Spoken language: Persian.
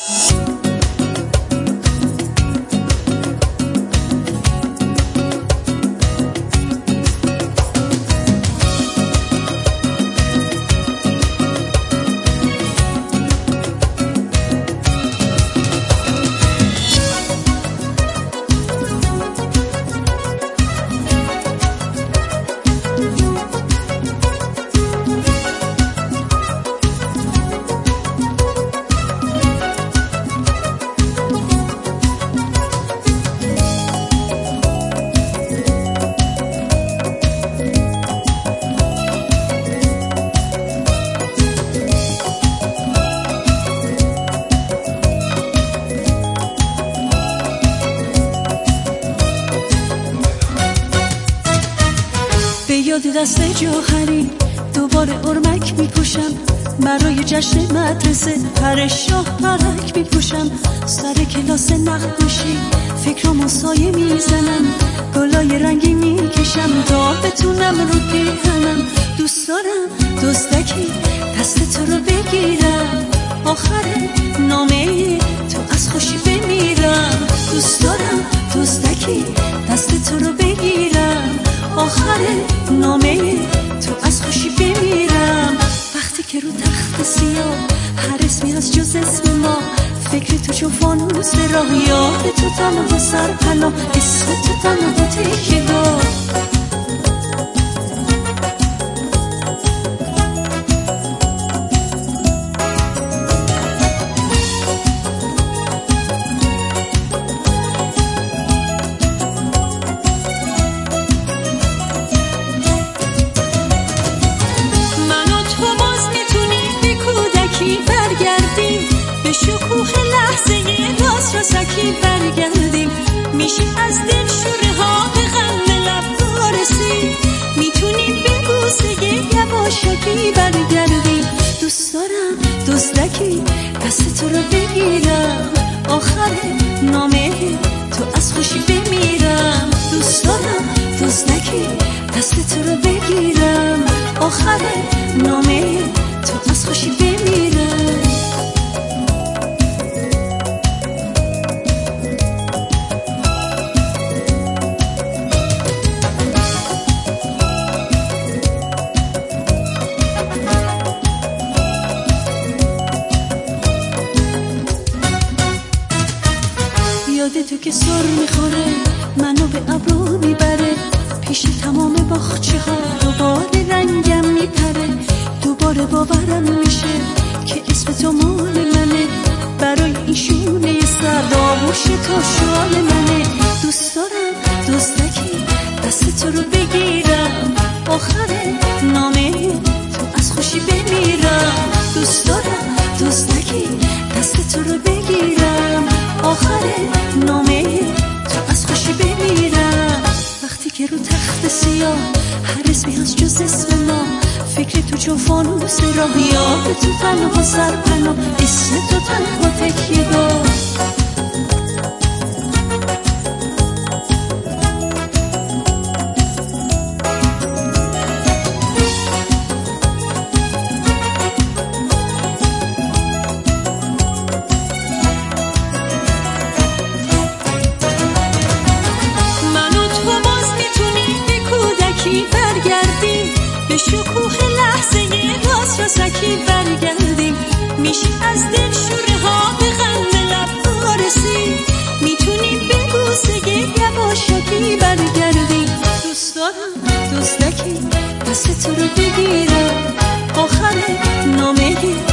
یاد دست جوهری دوباره ارمک میپوشم، برای جشن مدرسه پر شاهرک میپوشم، سر کلاس نقاشی فکرامو سایه میزنم، گلای رنگی میکشم تا بتونم رو پیهنم. دوست دارم دزدکی دست تو رو بگیرم، آخر نامه تو از خوشی بمیرم. دوست دارم دزدکی دست تو رو بگیرم، آخر نامه تو از خوشی بمیرم. وقتی که رو تخت سیاه هر اسمی از جز اسم ما، فکر تو چون فانوس راه، یاد تو تنها سرپناه، اسم تو تنها تکیه‌گاه. شکوه لحظه راست را سکی برگردیم، میشی از دل شوره ها به غم لب برسیم، میتونیم به بوسه یواشکی برگردیم. دوست دارم دزدکی دست تو رو بگیرم، آخر نامه تو از خوشی بمیرم. دوست دارم دزدکی دست تو رو بگیرم، آخر نامه تو از خوشی بمیرم. یاد تو که سر میخوره منو به ابرو میبره، پیش تمام باغچه ها دوباره رنگم میپره، دوباره باورم میشه که اسم تو مال منه، برای این شونه سرد آغوش تو شال منه. دوست دارم دزدکی دست تو رو بگیرم، آخر نامه تو از خوشی بمیرم. دوست دارم دزدکی دست تو رو بگیرم، آخر نامه تو از خوشی بمیرم. وقتی که رو تخت سیاه هر اسمی از جز اسم ما، فکر تو چون فانوس راه، یاد تو تنها سرپناه، اسم تو تنها تکیه‌گاه. شکوه لحظه راست را سکی برگردیم، میشی از دل شوره ها به غم لب برسیم، میتونیم به بوسه یواشکی برگردیم. دوست دارم دزدکی دست تو رو بگیرم، آخر نامه